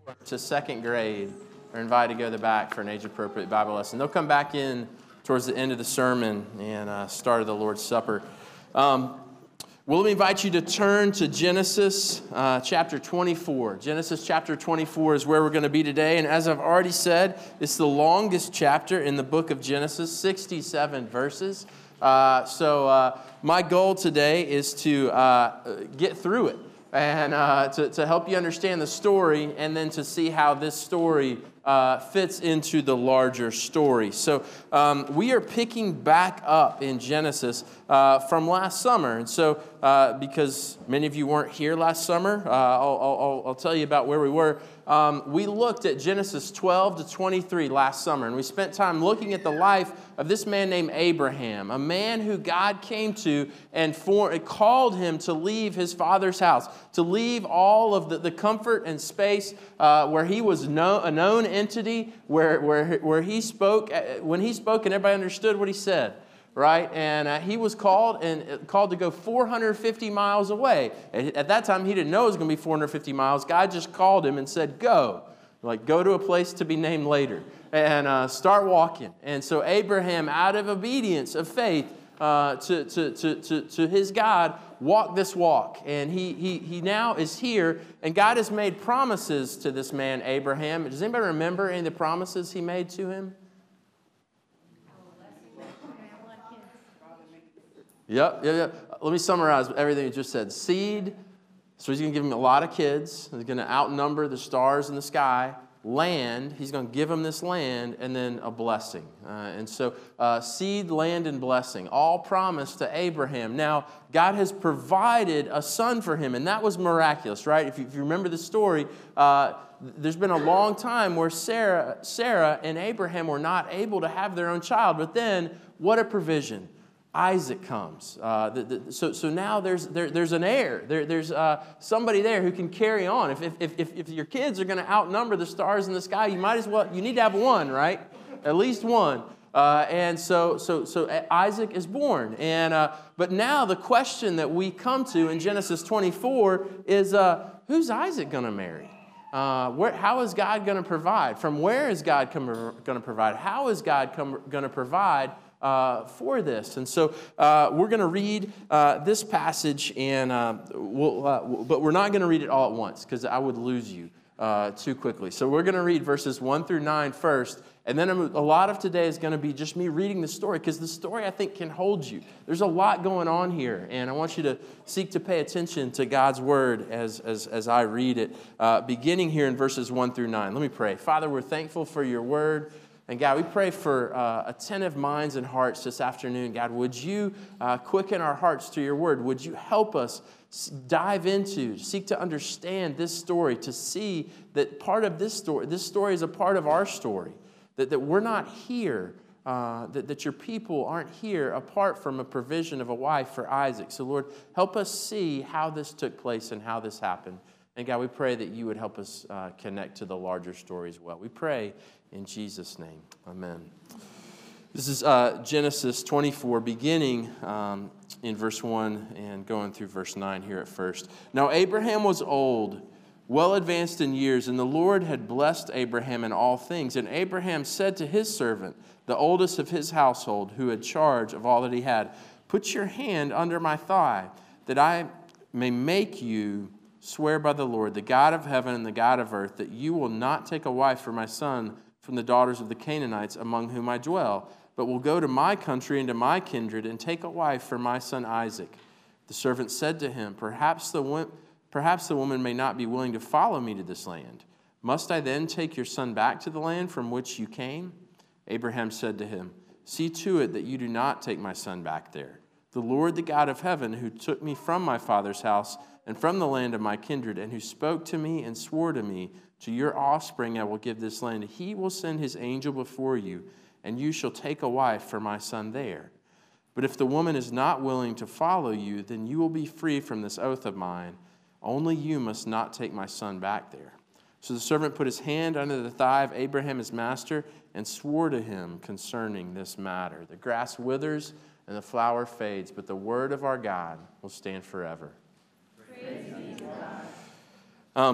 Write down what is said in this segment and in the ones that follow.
to second grade are invited to go to the back for an age-appropriate Bible lesson. They'll come back in towards the end of the sermon and start of the Lord's Supper. Well, let me invite you to turn to Genesis chapter 24. Genesis chapter 24 is where we're going to be today. And as I've already said, it's the longest chapter in the book of Genesis, 67 verses. So my goal today is to get through it and to help you understand the story and then to see how this story fits into the larger story. So we are picking back up in Genesis from last summer. And so because many of you weren't here last summer, I'll tell you about where we were. We looked at Genesis 12 to 23 last summer, and we spent time looking at the life of this man named Abraham, a man who God came to and called him to leave his father's house, to leave all of the comfort and space where he was a known entity, where he spoke, when he spoke and everybody understood what he said. Right, and he was called to go 450 miles away. At that time, he didn't know it was going to be 450 miles. God just called him and said, "Go, go to a place to be named later, and start walking." And so Abraham, out of obedience of faith to his God, walked this walk, and he now is here. And God has made promises to this man Abraham. Does anybody remember any of the promises He made to him? Yep. Let me summarize everything you just said. Seed, so He's going to give him a lot of kids. He's going to outnumber the stars in the sky. Land, He's going to give him this land, and then a blessing. And so seed, land, and blessing, all promised to Abraham. Now, God has provided a son for him, and that was miraculous, right? If you remember the story, there's been a long time where Sarah and Abraham were not able to have their own child, but then what a provision. Isaac comes. So now there's an heir. There's somebody there who can carry on. If your kids are going to outnumber the stars in the sky, you need to have one, right? At least one. And so Isaac is born. But now the question that we come to in Genesis 24 is, who's Isaac going to marry? How is God going to provide? From where is God going to provide? How is God going to provide for this? And so we're going to read this passage, and but we're not going to read it all at once because I would lose you too quickly. So we're going to read verses 1 through 9 first, and then a lot of today is going to be just me reading the story, because the story, I think, can hold you. There's a lot going on here, and I want you to seek to pay attention to God's word as I read it, beginning here in verses 1 through 9. Let me pray. Father, we're thankful for your word. And God, we pray for attentive minds and hearts this afternoon. God, would you quicken our hearts to your word? Would you help us dive into, seek to understand this story, to see that part of this story is a part of our story, that we're not here, that your people aren't here apart from a provision of a wife for Isaac. So Lord, help us see how this took place and how this happened. And God, we pray that you would help us connect to the larger story as well. We pray in Jesus' name. Amen. This is Genesis 24, beginning in verse 1 and going through verse 9 here at first. Now Abraham was old, well advanced in years, and the Lord had blessed Abraham in all things. And Abraham said to his servant, the oldest of his household, who had charge of all that he had, "Put your hand under my thigh, that I may make you swear by the Lord, the God of heaven and the God of earth, that you will not take a wife for my son from the daughters of the Canaanites among whom I dwell, but will go to my country and to my kindred and take a wife for my son Isaac." The servant said to him, Perhaps the woman may not be willing to follow me to this land. Must I then take your son back to the land from which you came? Abraham said to him, See to it that you do not take my son back there. The Lord, the God of heaven, who took me from my father's house and from the land of my kindred, and who spoke to me and swore to me, To your offspring I will give this land. He will send his angel before you, and you shall take a wife for my son there. But if the woman is not willing to follow you, then you will be free from this oath of mine. Only you must not take my son back there. So the servant put his hand under the thigh of Abraham his master and swore to him concerning this matter. The grass withers and the flower fades, but the word of our God will stand forever. Praise be to God.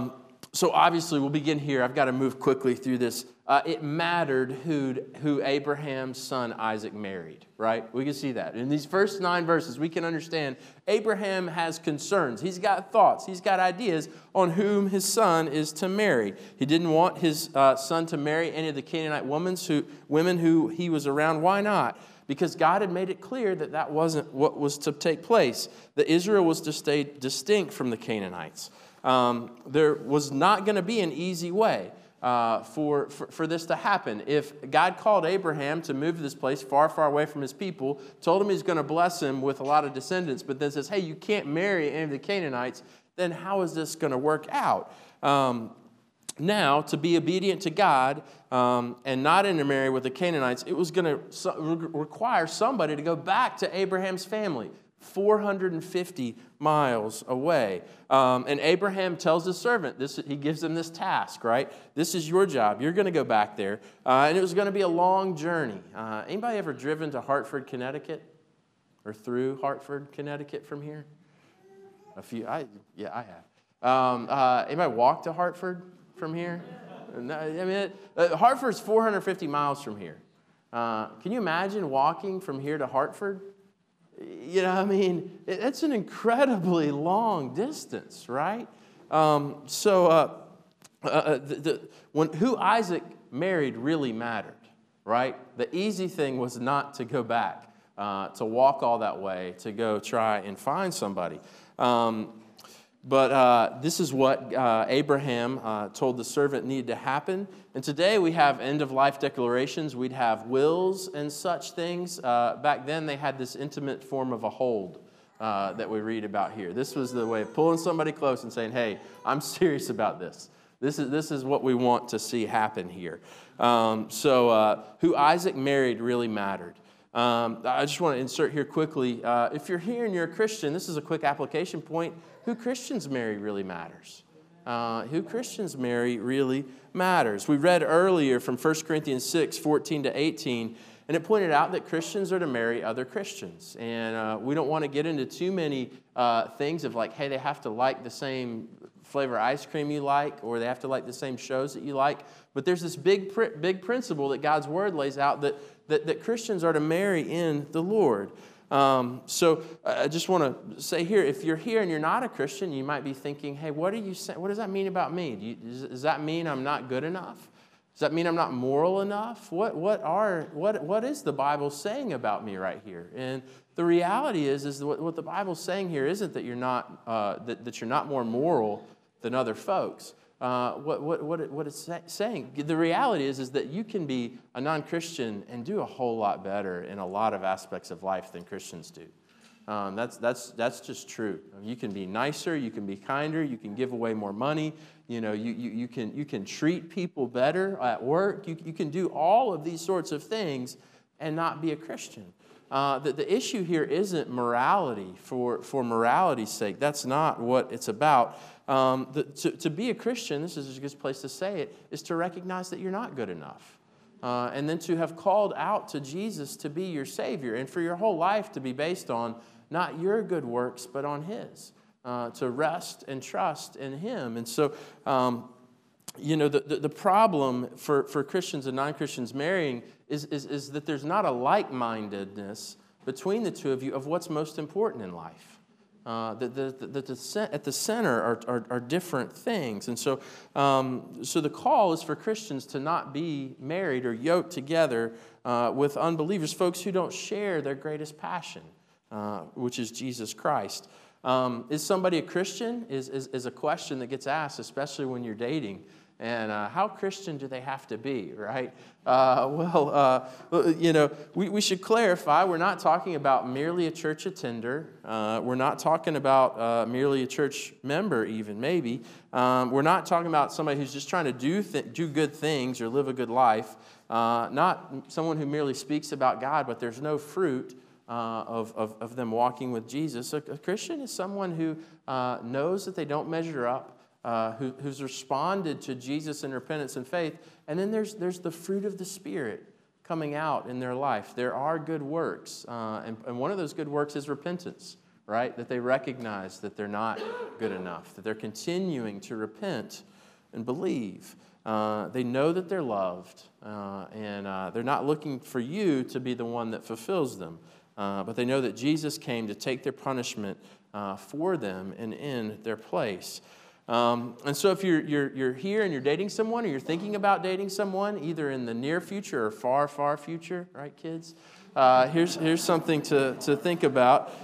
So obviously, we'll begin here. I've got to move quickly through this. It mattered who Abraham's son Isaac married, right? We can see that. In these first 9 verses, we can understand Abraham has concerns. He's got thoughts. He's got ideas on whom his son is to marry. He didn't want his son to marry any of the Canaanite women who he was around. Why not? Because God had made it clear that that wasn't what was to take place, that Israel was to stay distinct from the Canaanites. There was not going to be an easy way for this to happen. If God called Abraham to move to this place far, far away from his people, told him he's going to bless him with a lot of descendants, but then says, hey, you can't marry any of the Canaanites, then how is this going to work out? Now, to be obedient to God and not intermarry with the Canaanites, it was going to require somebody to go back to Abraham's family, 450 miles away. And Abraham tells his servant, he gives him this task, right? This is your job. You're going to go back there. And it was going to be a long journey. Anybody ever driven to Hartford, Connecticut? Or through Hartford, Connecticut from here? A few. I have. Anybody walk to Hartford from here? Hartford's 450 miles from here. Can you imagine walking from here to Hartford? It's an incredibly long distance, right? Who Isaac married really mattered, right? The easy thing was not to go back, to walk all that way, to go try and find somebody. But this is what Abraham told the servant needed to happen. And today we have end-of-life declarations. We'd have wills and such things. Back then they had this intimate form of a hold that we read about here. This was the way of pulling somebody close and saying, hey, I'm serious about this. This is what we want to see happen here. Who Isaac married really mattered. I just want to insert here quickly. If you're here and you're a Christian, this is a quick application point. Who Christians marry really matters. Who Christians marry really matters. We read earlier from 1 Corinthians 6, 14 to 18, and it pointed out that Christians are to marry other Christians. And we don't want to get into too many things of like, hey, they have to like the same flavor ice cream you like, or they have to like the same shows that you like. But there's this big principle that God's Word lays out that Christians are to marry in the Lord. So I just want to say here, if you're here and you're not a Christian, you might be thinking, hey, what are you saying? What does that mean about me? Does that mean I'm not good enough? Does that mean I'm not moral enough? What is the Bible saying about me right here? And the reality is what the Bible's saying here isn't that you're not that you're not more moral than other folks. What it's saying, the reality is that you can be a non-Christian and do a whole lot better in a lot of aspects of life than Christians do. That's just true. You can be nicer, you can be kinder, you can give away more money. You can treat people better at work. You can do all of these sorts of things and not be a Christian. The issue here isn't morality for morality's sake. That's not what it's about. To be a Christian, this is a good place to say it, is to recognize that you're not good enough. And then to have called out to Jesus to be your Savior, and for your whole life to be based on not your good works, but on His. To rest and trust in Him. And so, the problem for Christians and non-Christians marrying is that there's not a like-mindedness between the two of you of what's most important in life. At the center are different things. And so the call is for Christians to not be married or yoked together with unbelievers, folks who don't share their greatest passion, which is Jesus Christ. Is somebody a Christian is a question that gets asked, especially when you're dating. And how Christian do they have to be, right? We should clarify, we're not talking about merely a church attender. We're not talking about merely a church member even, maybe. We're not talking about somebody who's just trying to do good things or live a good life. Not someone who merely speaks about God, but there's no fruit of them walking with Jesus. A Christian is someone who knows that they don't measure up, who's responded to Jesus in repentance and faith, and then there's the fruit of the Spirit coming out in their life. There are good works, and one of those good works is repentance, right? That they recognize that they're not good enough, that they're continuing to repent. and believe. They know that they're loved, and they're not looking for you to be the one that fulfills them. But they know that Jesus came to take their punishment for them and in their place. And so if you're here and you're dating someone, or you're thinking about dating someone, either in the near future or far, far future, right, kids? Here's something to think about.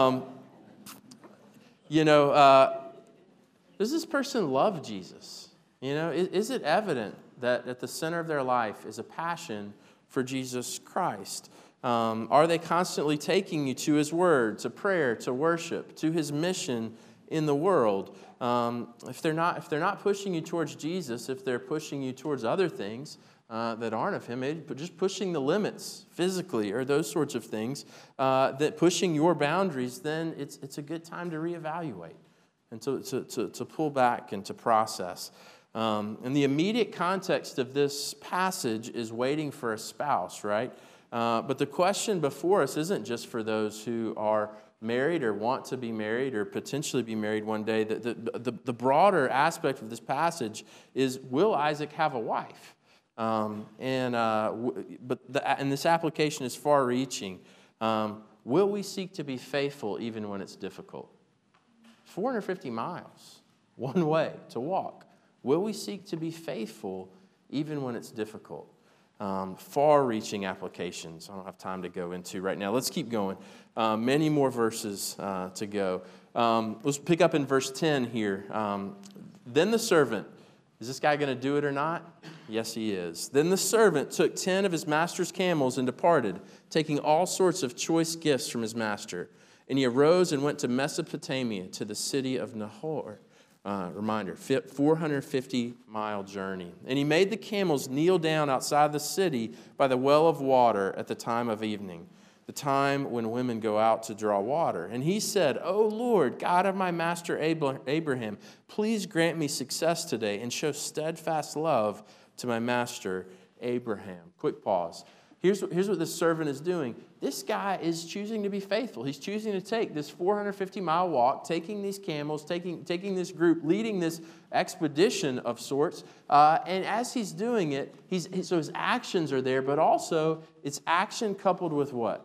Does this person love Jesus? Is it evident that at the center of their life is a passion for Jesus Christ? Are they constantly taking you to His Word, to prayer, to worship, to His mission in the world? If they're not pushing you towards Jesus, if they're pushing you towards other things that aren't of Him, maybe just pushing the limits physically or those sorts of things, that pushing your boundaries, then it's a good time to reevaluate and to pull back and to process. And the immediate context of this passage is waiting for a spouse, right? But the question before us isn't just for those who are married or want to be married or potentially be married one day. The broader aspect of this passage is, will Isaac have a wife? And this application is far-reaching. Will we seek to be faithful even when it's difficult? 450 miles, one way to walk. Will we seek to be faithful even when it's difficult? Far-reaching applications I don't have time to go into right now. Let's keep going. Many more verses to go. Let's pick up in verse 10 here. Then the servant, is this guy going to do it or not? Yes, he is. Then the servant took 10 of his master's camels and departed, taking all sorts of choice gifts from his master. And he arose and went to Mesopotamia, to the city of Nahor. 450-mile journey. And he made the camels kneel down outside the city by the well of water at the time of evening, the time when women go out to draw water. And he said, O Lord, God of my master Abraham, please grant me success today and show steadfast love to my master Abraham. Quick pause. Here's what this servant is doing. This guy is choosing to be faithful. He's choosing to take this 450-mile walk, taking these camels, taking this group, leading this expedition of sorts. And as he's doing it, so his actions are there, but also it's action coupled with what?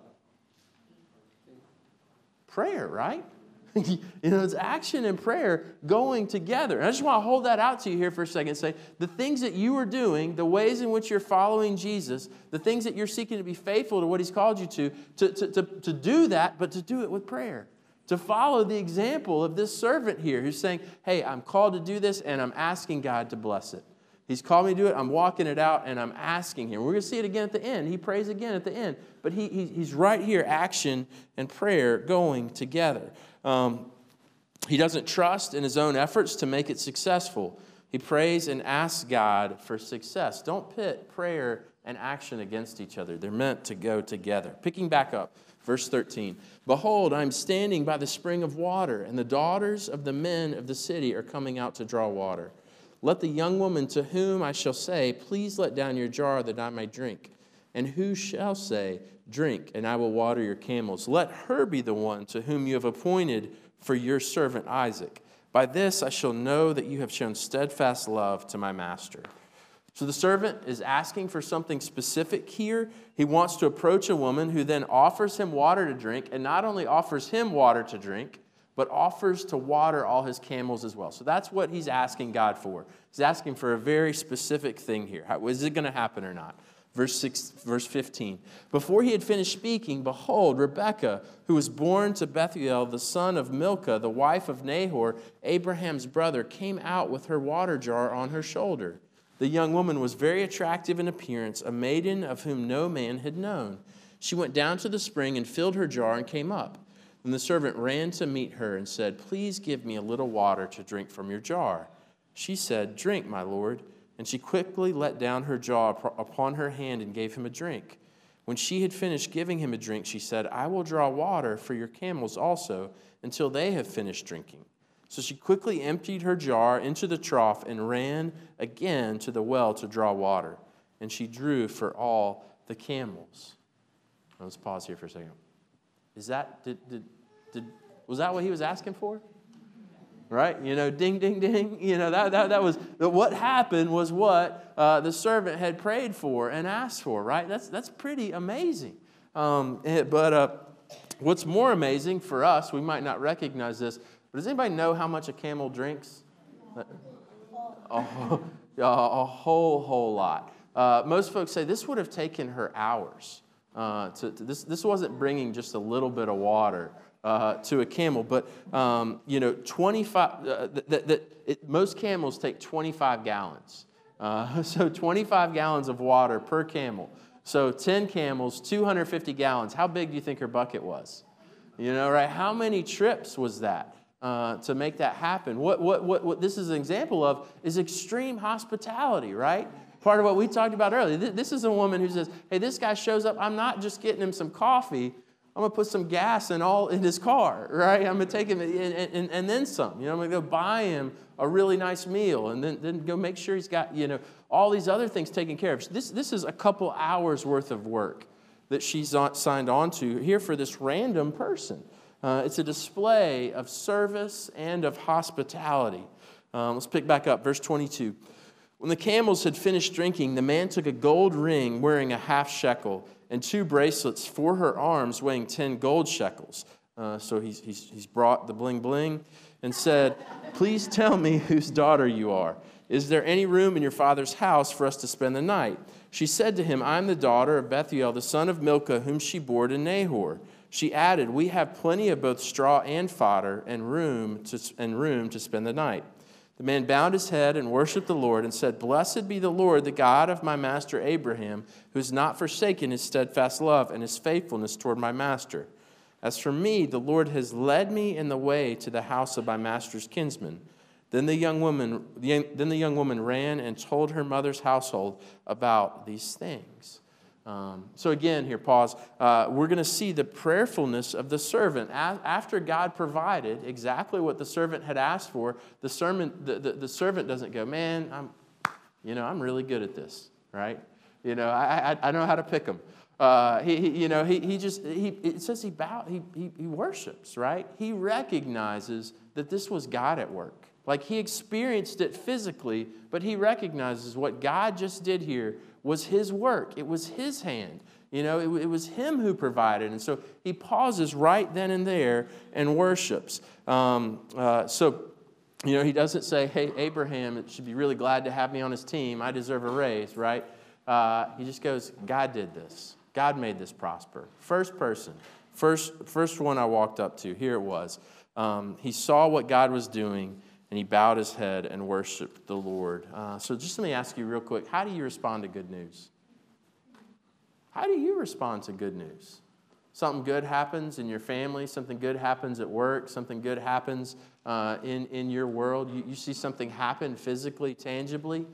Prayer, right? It's action and prayer going together. And I just want to hold that out to you here for a second and say, the things that you are doing, the ways in which you're following Jesus, the things that you're seeking to be faithful to what He's called you to do that, but to do it with prayer. To follow the example of this servant here who's saying, hey, I'm called to do this and I'm asking God to bless it. He's called me to do it. I'm walking it out, and I'm asking Him. We're going to see it again at the end. He prays again at the end. But he's right here, action and prayer going together. He doesn't trust in his own efforts to make it successful. He prays and asks God for success. Don't pit prayer and action against each other. They're meant to go together. Picking back up, verse 13. Behold, I'm standing by the spring of water, and the daughters of the men of the city are coming out to draw water. Let the young woman to whom I shall say, please let down your jar that I may drink. And who shall say, drink, and I will water your camels. Let her be the one to whom you have appointed for your servant Isaac. By this I shall know that you have shown steadfast love to my master. So the servant is asking for something specific here. He wants to approach a woman who then offers him water to drink, and not only offers him water to drink, but offers to water all his camels as well. So that's what he's asking God for. He's asking for a very specific thing here. Is it going to happen or not? Verse 15. Before he had finished speaking, behold, Rebekah, who was born to Bethuel, the son of Milcah, the wife of Nahor, Abraham's brother, came out with her water jar on her shoulder. The young woman was very attractive in appearance, a maiden of whom no man had known. She went down to the spring and filled her jar and came up. Then the servant ran to meet her and said, please give me a little water to drink from your jar. She said, drink, my lord. And she quickly let down her jar upon her hand and gave him a drink. When she had finished giving him a drink, she said, I will draw water for your camels also until they have finished drinking. So she quickly emptied her jar into the trough and ran again to the well to draw water. And she drew for all the camels. Now, let's pause here for a second. Was that what he was asking for? right? Ding, ding, ding. That was what happened was what the servant had prayed for and asked for, right? That's pretty amazing. But what's more amazing for us, we might not recognize this, but does anybody know how much a camel drinks? A whole lot. Most folks say this would have taken her hours. This wasn't bringing just a little bit of water to a camel, but 25. Most camels take 25 gallons. So 25 gallons of water per camel. So 10 camels, 250 gallons. How big do you think her bucket was? Right? How many trips was that to make that happen? What this is an example of is extreme hospitality, right? Part of what we talked about earlier. This is a woman who says, hey, this guy shows up. I'm not just getting him some coffee. I'm going to put some gas in his car, right? I'm going to take him and then some. I'm going to go buy him a really nice meal and then go make sure he's got, all these other things taken care of. This is a couple hours worth of work that she's signed on to here for this random person. It's a display of service and of hospitality. Let's pick back up, verse 22. When the camels had finished drinking, the man took a gold ring wearing a half shekel and 2 bracelets for her arms weighing 10 gold shekels. So he's brought the bling bling and said, please tell me whose daughter you are. Is there any room in your father's house for us to spend the night? She said to him, I am the daughter of Bethuel, the son of Milcah, whom she bore to Nahor. She added, we have plenty of both straw and fodder and room to spend the night. The man bowed his head and worshipped the Lord and said, blessed be the Lord, the God of my master Abraham, who has not forsaken his steadfast love and his faithfulness toward my master. As for me, the Lord has led me in the way to the house of my master's kinsman. Then the young woman ran and told her mother's household about these things. So again, here, pause. We're going to see the prayerfulness of the servant. After God provided exactly what the servant had asked for, the servant doesn't go, man, I'm really good at this, right? I know how to pick them. It says he worships, right? He recognizes that this was God at work. Like he experienced it physically, but he recognizes what God just did here was his work. It was his hand. It was him who provided. And so he pauses right then and there and worships. He doesn't say, hey, Abraham should be really glad to have me on his team. I deserve a raise, right? He just goes, God did this. God made this prosper. First person, first one I walked up to, here it was. He saw what God was doing, and he bowed his head and worshiped the Lord. So just let me ask you real quick, how do you respond to good news? How do you respond to good news? Something good happens in your family, something good happens at work, something good happens in your world. You see something happen physically, tangibly.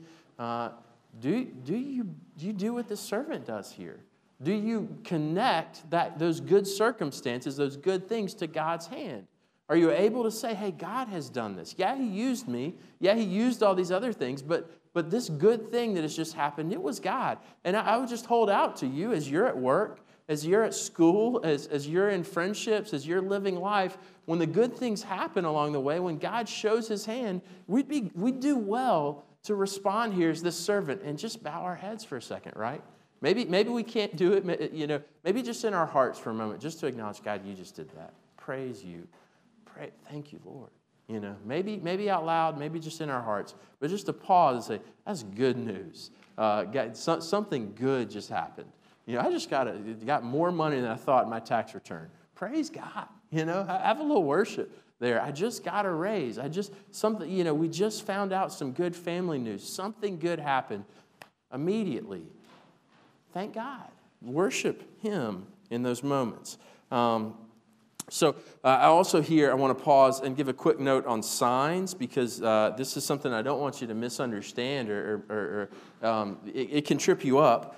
Do you do what the servant does here? Do you connect those good circumstances, those good things to God's hand? Are you able to say, hey, God has done this? Yeah, he used me. Yeah, he used all these other things, but this good thing that has just happened, it was God. And I would just hold out to you as you're at work, as you're at school, as you're in friendships, as you're living life, when the good things happen along the way, when God shows his hand, we'd do well to respond here as this servant and just bow our heads for a second, right? Maybe we can't do it, maybe just in our hearts for a moment, just to acknowledge, God, you just did that. Praise you. Thank you, Lord. Maybe out loud, maybe just in our hearts, but just to pause and say, that's good news. God, something good just happened. I just got more money than I thought in my tax return. Praise God. Have a little worship there. I just got a raise. We just found out some good family news. Something good happened immediately. Thank God. Worship him in those moments. So I also I want to pause and give a quick note on signs, because this is something I don't want you to misunderstand, or it can trip you up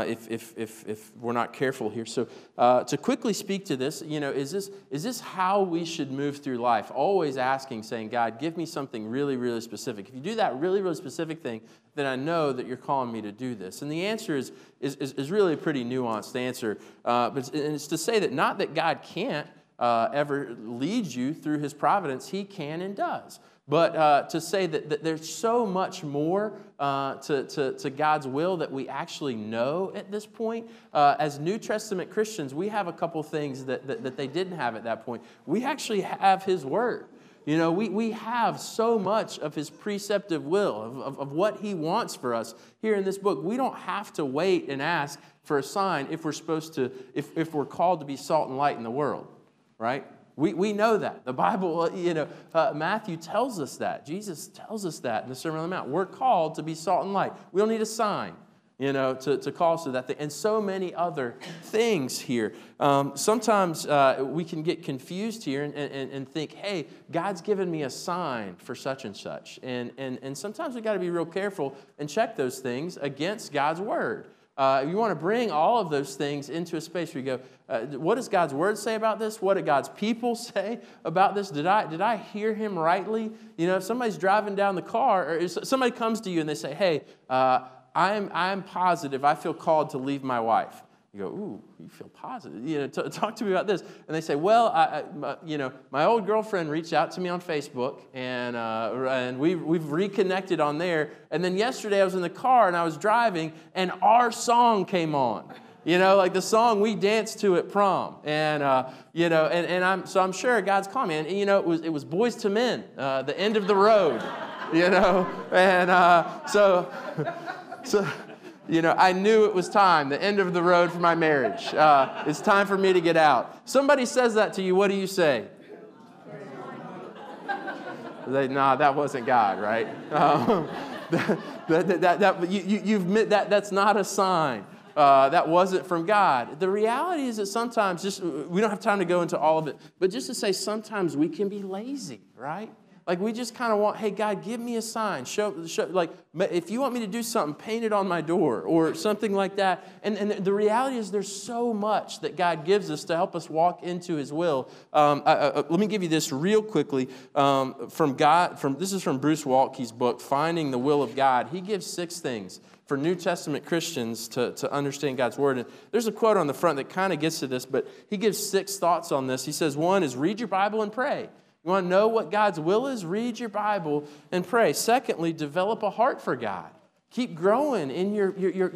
if we're not careful here. So to quickly speak to this, is this how we should move through life? Always asking, saying, God, give me something really, really specific. If you do that really, really specific thing, then I know that you're calling me to do this. And the answer is really a pretty nuanced answer. But it's to say that not that God can't. ever leads you through his providence, he can and does. But to say that there's so much more to God's will that we actually know at this point, as New Testament Christians, we have a couple things that they didn't have at that point. We actually have his word. You know, we have so much of his preceptive will, of what he wants for us here in this book. We don't have to wait and ask for a sign if we're supposed to, if we're called to be salt and light in the world, right? We know that. The Bible, Matthew tells us that. Jesus tells us that in the Sermon on the Mount. We're called to be salt and light. We don't need a sign, to call us to that thing. And so many other things here. Sometimes we can get confused here and think, hey, God's given me a sign for such and such. And sometimes we've got to be real careful and check those things against God's word. You want to bring all of those things into a space where you go, what does God's word say about this? What do God's people say about this? Did I hear him rightly? If somebody's driving down the car, or if somebody comes to you and they say, hey, I'm positive I feel called to leave my wife. You go, ooh, you feel positive. Talk to me about this. And they say, well, my old girlfriend reached out to me on Facebook, and we've reconnected on there. And then yesterday I was in the car and I was driving, and our song came on. Like the song we danced to at prom. And I'm sure God's calling me. And it was Boyz II Men, The End of the Road. So I knew it was time, the end of the road for my marriage. It's time for me to get out. Somebody says that to you, what do you say? Nah, that wasn't God, right? That's not a sign. That wasn't from God. The reality is that sometimes, we don't have time to go into all of it, but just to say sometimes we can be lazy, right? Like we just kind of want, hey, God, give me a sign. Show, like if you want me to do something, paint it on my door or something like that. And the reality is there's so much that God gives us to help us walk into his will. Let me give you this real quickly this is from Bruce Waltke's book, Finding the Will of God. He gives 6 things for New Testament Christians to understand God's word. And there's a quote on the front that kind of gets to this, but he gives 6 thoughts on this. He says, 1 is read your Bible and pray. You want to know what God's will is? Read your Bible and pray. Secondly, develop a heart for God. Keep growing in your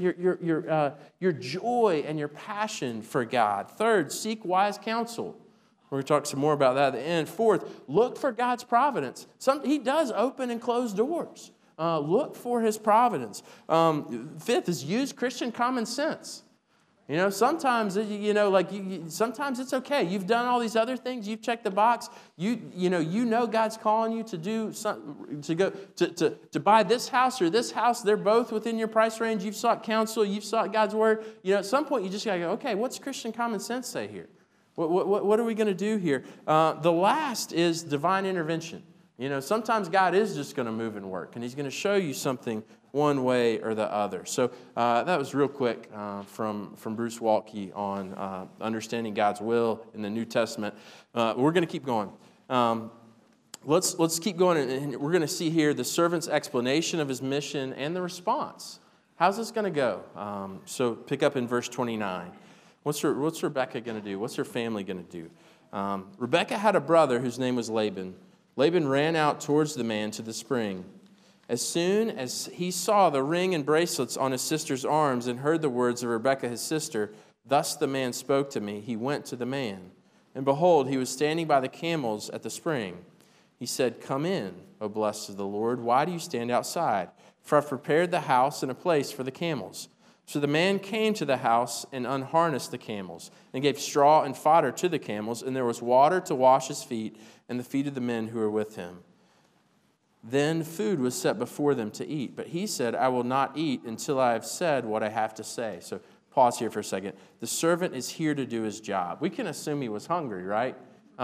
joy and your passion for God. Third, seek wise counsel. We're going to talk some more about that at the end. Fourth, look for God's providence. He does open and close doors. Look for his providence. Fifth is use Christian common sense. Sometimes, sometimes it's okay. You've done all these other things. You've checked the box. You know God's calling you to do something, to go to buy this house or this house. They're both within your price range. You've sought counsel. You've sought God's word. At some point, you just got to go, okay, what's Christian common sense say here? What are we going to do here? The last is divine intervention. Sometimes God is just going to move and work, and he's going to show you something one way or the other. So that was real quick from Bruce Waltke on understanding God's will in the New Testament. We're going to keep going. Let's keep going, and we're going to see here the servant's explanation of his mission and the response. How's this going to go? So pick up in verse 29. What's Rebekah going to do? What's her family going to do? Rebekah had a brother whose name was Laban. Laban ran out towards the man to the spring. As soon as he saw the ring and bracelets on his sister's arms and heard the words of Rebekah his sister, thus the man spoke to me, he went to the man. And behold, he was standing by the camels at the spring. He said, come in, O blessed of the Lord. Why do you stand outside? For I've prepared the house and a place for the camels. So the man came to the house and unharnessed the camels and gave straw and fodder to the camels, and there was water to wash his feet and the feet of the men who were with him. Then food was set before them to eat, but he said, I will not eat until I have said what I have to say. So pause here for a second. The servant is here to do his job. We can assume he was hungry, right?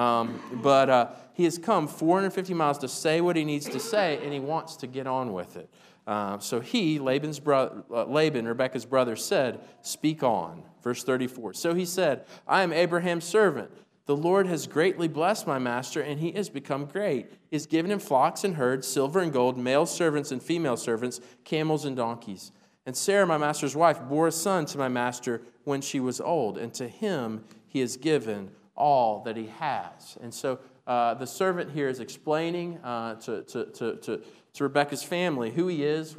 But he has come 450 miles to say what he needs to say, and he wants to get on with it. So he, Laban, Rebekah's brother, said, speak on. Verse 34. So he said, I am Abraham's servant. The Lord has greatly blessed my master, and he has become great. He has given him flocks and herds, silver and gold, male servants and female servants, camels and donkeys. And Sarah, my master's wife, bore a son to my master when she was old, and to him he has given all that he has. And so the servant here is explaining to Rebekah's family who he is,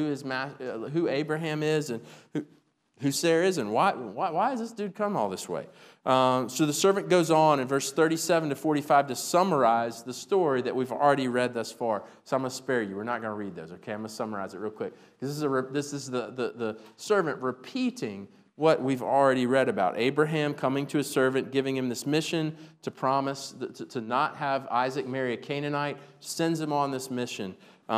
who Abraham is, and who Sarah is, and why has this dude come all this way? So the servant goes on in verse 37 to 45 to summarize the story that we've already read thus far. So I'm going to spare you. We're not going to read those, okay? I'm going to summarize it real quick. Because this is the servant repeating what we've already read about. Abraham coming to his servant, giving him this mission to promise to not have Isaac marry a Canaanite, sends him on this mission.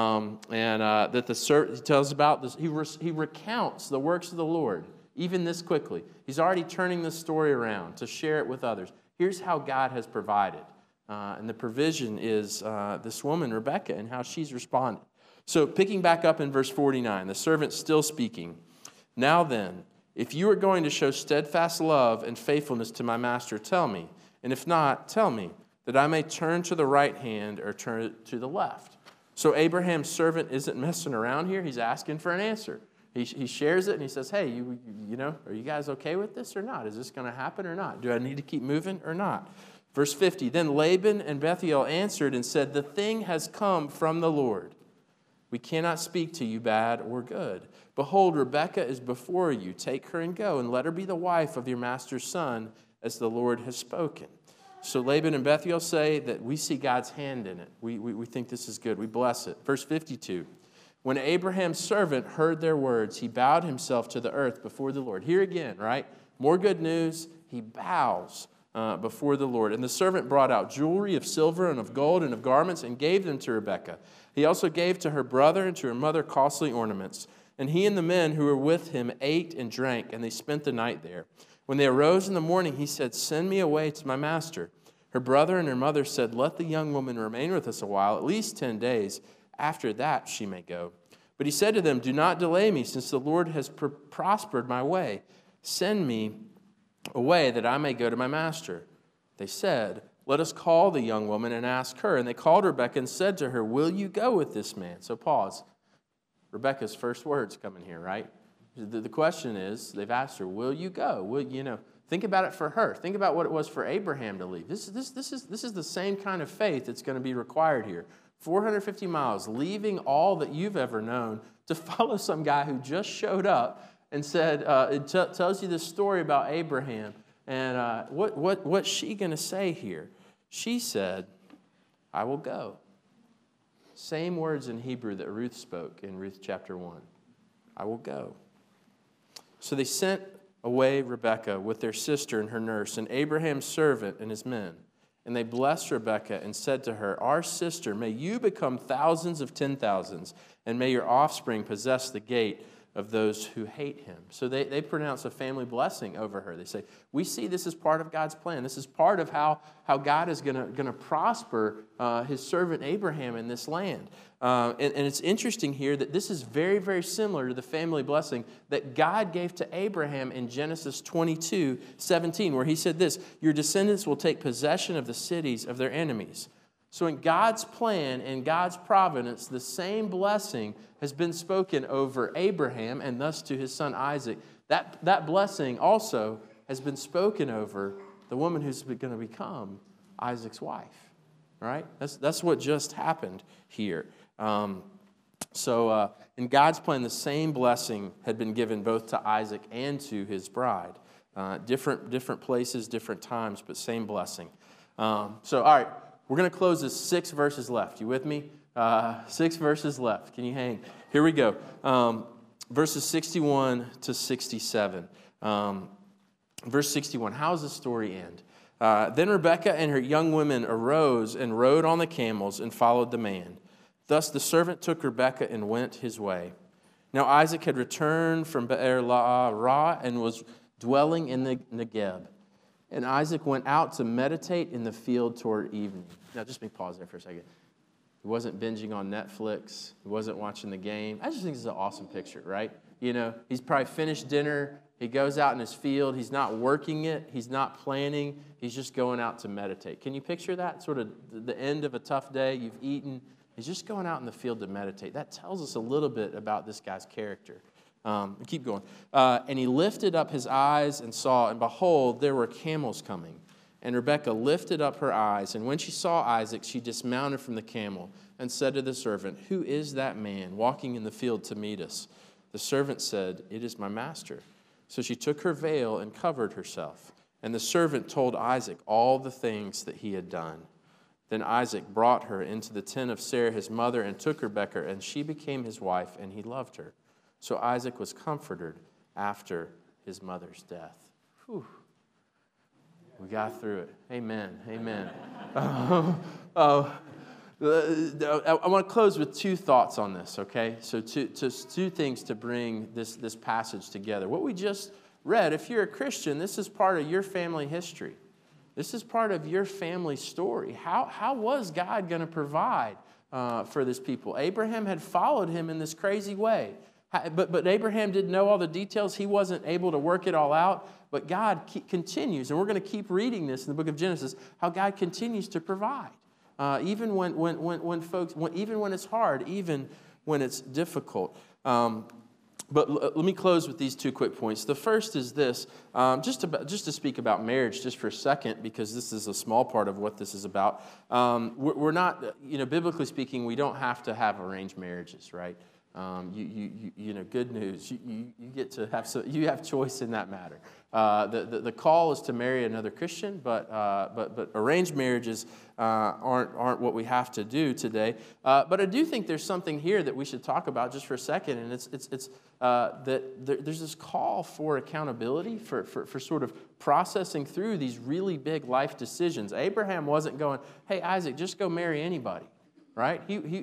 That the servant tells about this, he recounts the works of the Lord, even this quickly. He's already turning this story around to share it with others. Here's how God has provided. And the provision is this woman, Rebekah, and how she's responded. So picking back up in verse 49, the servant's still speaking. Now then, if you are going to show steadfast love and faithfulness to my master, tell me. And if not, tell me, that I may turn to the right hand or turn to the left. So Abraham's servant isn't messing around here. He's asking for an answer. He shares it and he says, hey, are you guys okay with this or not? Is this going to happen or not? Do I need to keep moving or not? Verse 50, then Laban and Bethuel answered and said, the thing has come from the Lord. We cannot speak to you bad or good. Behold, Rebekah is before you. Take her and go, and let her be the wife of your master's son, as the Lord has spoken. So Laban and Bethuel say that we see God's hand in it. We think this is good. We bless it. Verse 52. When Abraham's servant heard their words, he bowed himself to the earth before the Lord. Here again, right? More good news. He bows before the Lord. And the servant brought out jewelry of silver and of gold and of garments and gave them to Rebekah. He also gave to her brother and to her mother costly ornaments. And he and the men who were with him ate and drank, and they spent the night there. When they arose in the morning, he said, send me away to my master. Her brother and her mother said, let the young woman remain with us a while, at least 10 days. After that she may go. But he said to them, do not delay me, since the Lord has prospered my way. Send me away that I may go to my master. They said, let us call the young woman and ask her. And they called Rebekah and said to her, will you go with this man? So pause. Rebekah's first words come in here, right? The question is, they've asked her, will you go? Think about it for her. Think about what it was for Abraham to leave. This is the same kind of faith that's going to be required here. 450 miles, leaving all that you've ever known to follow some guy who just showed up and said, it tells you this story about Abraham. And what's she going to say here? She said, I will go. Same words in Hebrew that Ruth spoke in Ruth chapter 1. I will go. So they sent away Rebekah with their sister and her nurse, and Abraham's servant and his men. And they blessed Rebekah and said to her, our sister, may you become thousands of 10,000s, and may your offspring possess the gate of those who hate him. So they pronounce a family blessing over her. They say, we see this as part of God's plan. This is part of how God is going to prosper his servant Abraham in this land. And it's interesting here that this is very, very similar to the family blessing that God gave to Abraham in Genesis 22:17, where he said this, your descendants will take possession of the cities of their enemies. So in God's plan and God's providence, the same blessing has been spoken over Abraham and thus to his son Isaac. That blessing also has been spoken over the woman who's going to become Isaac's wife. All right? That's what just happened here. So in God's plan, the same blessing had been given both to Isaac and to his bride. Different places, different times, but same blessing. All right. We're going to close this 6 verses left. You with me? 6 verses left. Can you hang? Here we go. Verses 61 to 67. Verse 61. How does the story end? Then Rebekah and her young women arose and rode on the camels and followed the man. Thus the servant took Rebekah and went his way. Now Isaac had returned from Beer-lahai-roi and was dwelling in the Negeb. And Isaac went out to meditate in the field toward evening. Now, just let me pause there for a second. He wasn't binging on Netflix. He wasn't watching the game. I just think this is an awesome picture, right? He's probably finished dinner. He goes out in his field. He's not working it. He's not planning. He's just going out to meditate. Can you picture that? Sort of the end of a tough day. You've eaten. He's just going out in the field to meditate. That tells us a little bit about this guy's character. Keep going. And he lifted up his eyes and saw, and behold, there were camels coming. And Rebekah lifted up her eyes, and when she saw Isaac, she dismounted from the camel and said to the servant, "Who is that man walking in the field to meet us?" The servant said, "It is my master." So she took her veil and covered herself. And the servant told Isaac all the things that he had done. Then Isaac brought her into the tent of Sarah his mother and took Rebekah, and she became his wife, and he loved her. So Isaac was comforted after his mother's death. Whew. We got through it. Amen. Amen. I want to close with two thoughts on this, okay? So two things to bring this passage together. What we just read, if you're a Christian, this is part of your family history. This is part of your family story. How was God going to provide for this people? Abraham had followed him in this crazy way. But Abraham didn't know all the details. He wasn't able to work it all out. But God continues, and we're going to keep reading this in the book of Genesis, how God continues to provide. Even even when it's hard, even when it's difficult. But let me close with these two quick points. The first is this, just to speak about marriage just for a second, because this is a small part of what this is about. We're not, biblically speaking, we don't have to have arranged marriages, right? Good news. You get to have you have choice in that matter. The call is to marry another Christian, but arranged marriages aren't what we have to do today. But I do think there's something here that we should talk about just for a second, and it's that there's this call for accountability for sort of processing through these really big life decisions. Abraham wasn't going, "Hey Isaac, just go marry anybody." Right?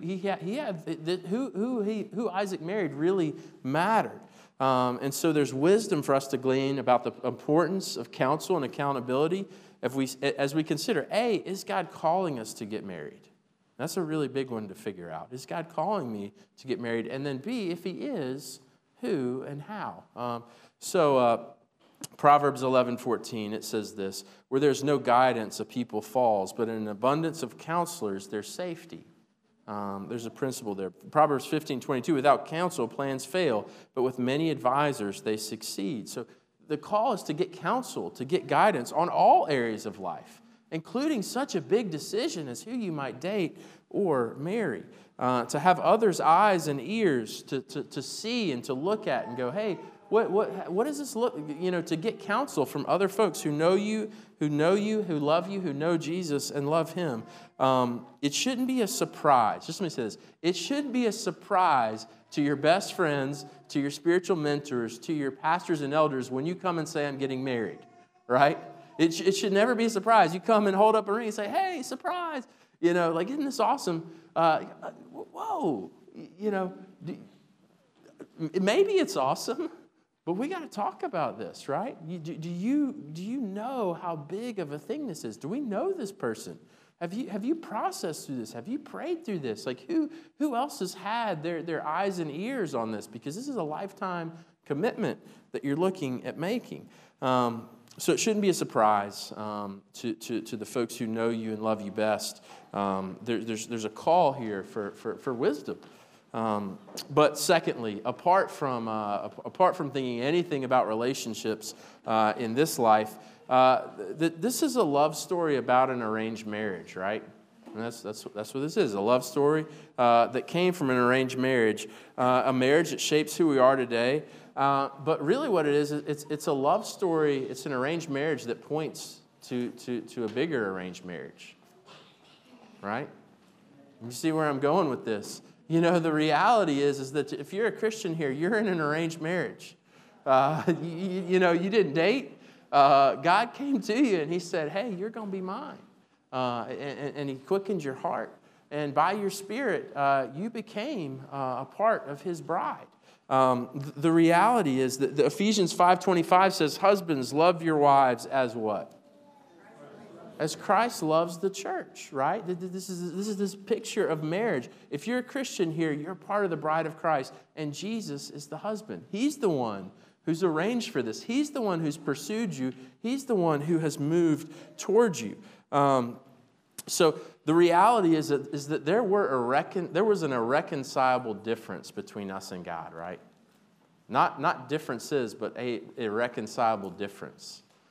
Who Isaac married really mattered. And so there's wisdom for us to glean about the importance of counsel and accountability as we consider, A, is God calling us to get married? That's a really big one to figure out. Is God calling me to get married? And then B, if he is, who and how? Proverbs 11:14, it says this, "Where there's no guidance, a people falls, but in an abundance of counselors, there's safety." There's a principle there. Proverbs 15:22, "Without counsel, plans fail, but with many advisors, they succeed." So the call is to get counsel, to get guidance on all areas of life, including such a big decision as who you might date or marry. To have others' eyes and ears to see and to look at and go, "Hey, what does this look?" To get counsel from other folks who know you, who love you, who know Jesus and love him. It shouldn't be a surprise. Just let me say this. It shouldn't be a surprise to your best friends, to your spiritual mentors, to your pastors and elders when you come and say, "I'm getting married," right? It should never be a surprise. You come and hold up a ring and say, "Hey, surprise." Isn't this awesome? Whoa. Maybe it's awesome. But we got to talk about this, right? Do you know how big of a thing this is? Do we know this person? Have you processed through this? Have you prayed through this? Like who else has had their eyes and ears on this? Because this is a lifetime commitment that you're looking at making. So it shouldn't be a surprise to the folks who know you and love you best. There's a call here for wisdom. But secondly, apart from thinking anything about relationships in this life, this is a love story about an arranged marriage, right? And that's what this is, a love story that came from an arranged marriage, a marriage that shapes who we are today. But really what it is, it's a love story, it's an arranged marriage that points to a bigger arranged marriage, right? You see where I'm going with this? The reality is that if you're a Christian here, you're in an arranged marriage. You didn't date. God came to you and he said, "Hey, you're going to be mine." And he quickened your heart. And by your spirit, you became a part of his bride. The reality is that Ephesians 5:25 says, "Husbands, love your wives as what? As Christ loves the church," right? This is this picture of marriage. If you're a Christian here, you're part of the bride of Christ, and Jesus is the husband. He's the one who's arranged for this. He's the one who's pursued you. He's the one who has moved towards you. So the reality is that there was an irreconcilable difference between us and God, right? Not differences, but a irreconcilable difference.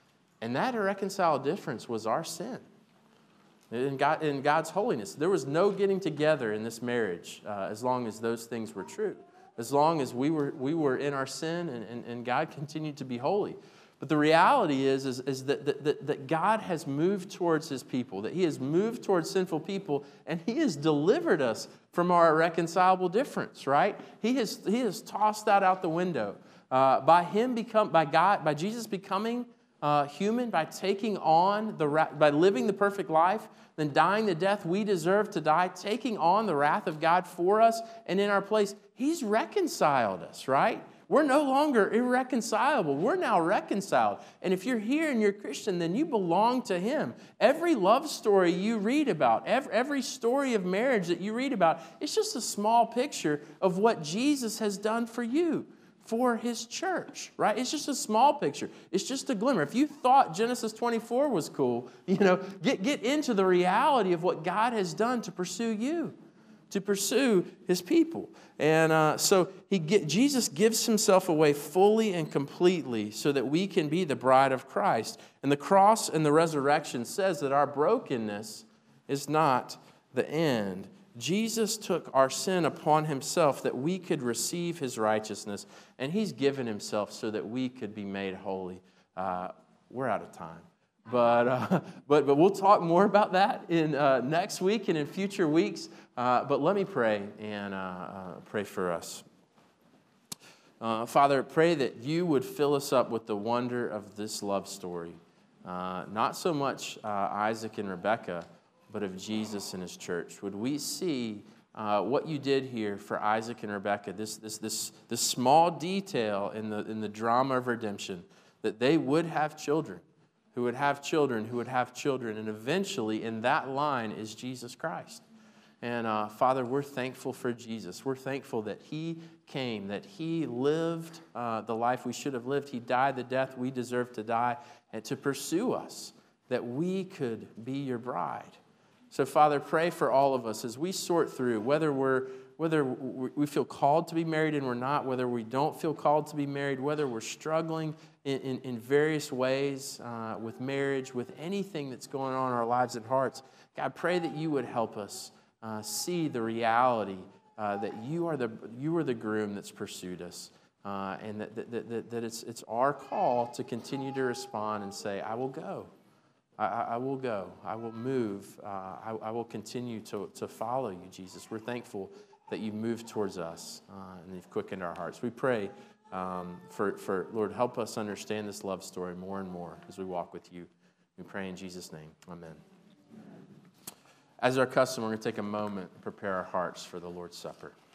And that irreconcilable difference was our sin. In God's holiness. There was no getting together in this marriage as long as those things were true. As long as we were in our sin and God continued to be holy. But the reality is that God has moved towards his people, that he has moved towards sinful people, and he has delivered us from our irreconcilable difference, right? He has tossed that out the window. By Jesus becoming human, by taking on by living the perfect life, then dying the death we deserve to die, taking on the wrath of God for us and in our place, he's reconciled us, right? We're no longer irreconcilable. We're now reconciled. And if you're here and you're a Christian, then you belong to him. Every love story you read about, every story of marriage that you read about, it's just a small picture of what Jesus has done for you, for his church, right? It's just a small picture. It's just a glimmer. If you thought Genesis 24 was cool, get into the reality of what God has done to pursue you, to pursue his people. And so Jesus gives himself away fully and completely so that we can be the bride of Christ. And the cross and the resurrection says that our brokenness is not the end. Jesus took our sin upon himself that we could receive his righteousness, and he's given himself so that we could be made holy. We're out of time. But we'll talk more about that in next week and in future weeks. But let me pray and pray for us. Father, pray that you would fill us up with the wonder of this love story. Not so much Isaac and Rebekah, but of Jesus and his church. Would we see what you did here for Isaac and Rebekah, this small detail in the drama of redemption, that they would have children, who would have children, who would have children, and eventually in that line is Jesus Christ. And Father, we're thankful for Jesus. We're thankful that he came, that he lived the life we should have lived. He died the death we deserve to die, and to pursue us, that we could be your bride. So Father, pray for all of us as we sort through whether we feel called to be married and we're not, whether we don't feel called to be married, whether we're struggling in various ways with marriage, with anything that's going on in our lives and hearts. God, pray that you would help us see the reality that you are the groom that's pursued us, and that it's our call to continue to respond and say, I will go. I will go. I will move. I will continue to follow you, Jesus. We're thankful that you moved towards us and you've quickened our hearts. We pray for Lord, help us understand this love story more and more as we walk with you. We pray in Jesus' name. Amen. As our custom, we're going to take a moment and prepare our hearts for the Lord's Supper.